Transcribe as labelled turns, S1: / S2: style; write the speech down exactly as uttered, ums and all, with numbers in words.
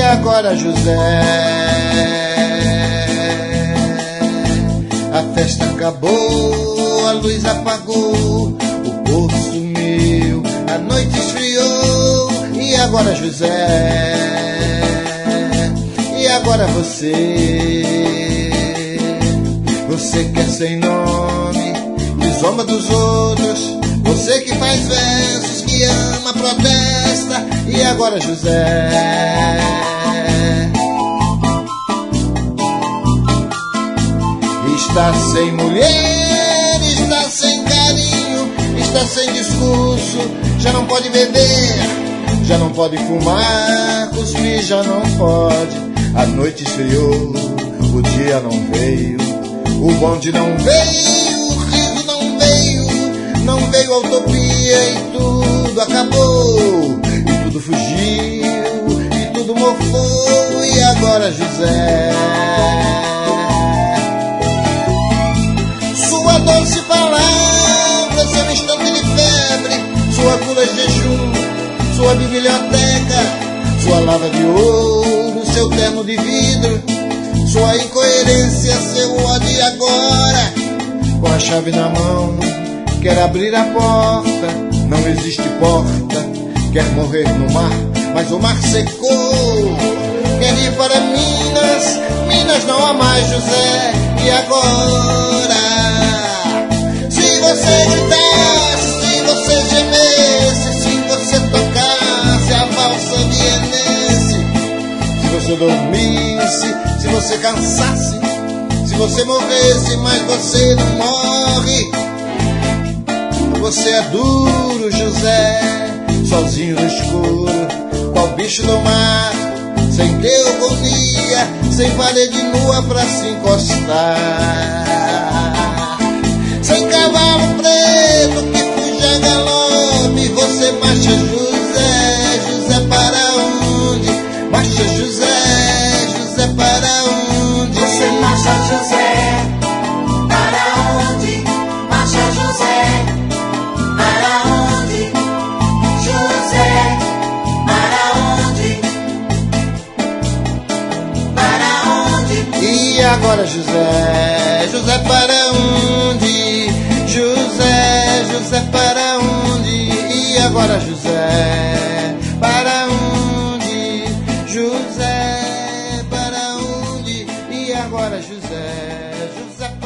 S1: agora José? A festa acabou, a luz apagou, o povo sumiu, a noite esfriou. E agora José? E agora você? Você que é sem nome, que zomba dos outros, você que faz versos, que ama, protesta. E agora José? Está sem mulher, está sem carinho, está sem discurso, já não pode beber, já não pode fumar, cuspir já não pode. A noite esfriou, o dia não veio, o bonde não veio, o riso não veio, não veio a utopia e tudo acabou, e tudo fugiu, e tudo mofou. E agora José? Sua doce palavra, seu instante de febre, sua cura de jejum, sua biblioteca, sua lava de ouro, seu terno de vidro, sua incoerência, seu ódio. E agora, com a chave na mão, quer abrir a porta, não existe porta, quer morrer no mar, mas o mar secou. Quer ir para Minas, Minas não há mais José. E agora? Se você gritasse, se você gemesse, se você tocasse a valsa vienense, se você dormisse, se você cansasse, se você morresse, mas você não morre. Você é duro, José, sozinho no escuro, qual bicho do mar, sem teogonia, sem parede nua pra se encostar, sem cavalo preto que fuja a galope. Você marcha, José, José para onde? Marcha, José, José para onde?
S2: Você marcha, José, para onde? Marcha, José, para onde? José, para onde? Para onde?
S1: E agora José? José para onde? José, José para onde? E agora José? Para onde? José para onde? E agora José? José